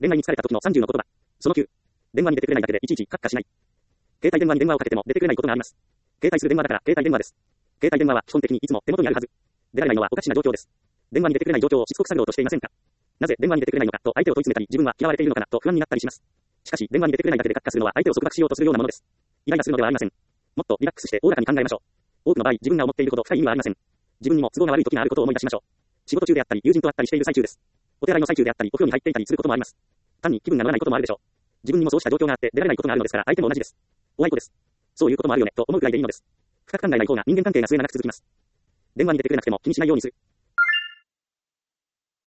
恋愛に疲れた時の30の言葉。その9。電話に出てくれないだけでいちいちカッカしない。携帯電話に電話をかけても出てくれないことがあります。携帯する電話だから携帯電話です。携帯電話は基本的にいつも手元にあるはず。出られないのはおかしな状況です。電話に出てくれない状況をしつこく探ろうとしていませんか？なぜ電話に出てくれないのかと相手を問い詰めたり、自分は嫌われているのかなと不安になったりします。しかし、電話に出てくれないだけでカッカするのは相手を束縛しようとするようなものです。イライラするのではありません。もっとリラックスしておおらかに考えましょう。多くの場合、自分が思っているほど深い意味はありません。自分にも都合が悪い時があることを思い出しましょう。仕事中であったり、友人と会ったりしている最中です。お手洗いの最中であったり、お風呂に入っていたりすることもあります。単に気分が乗らないこともあるでしょう。自分にもそうした状況があって出られないことがあるのですから、相手も同じです。おあいこです。そういうこともあるよね、と思うくらいでいいのです。深く考えない方が人間関係が末永く続きます。電話に出てくれなくても気にしないようにする。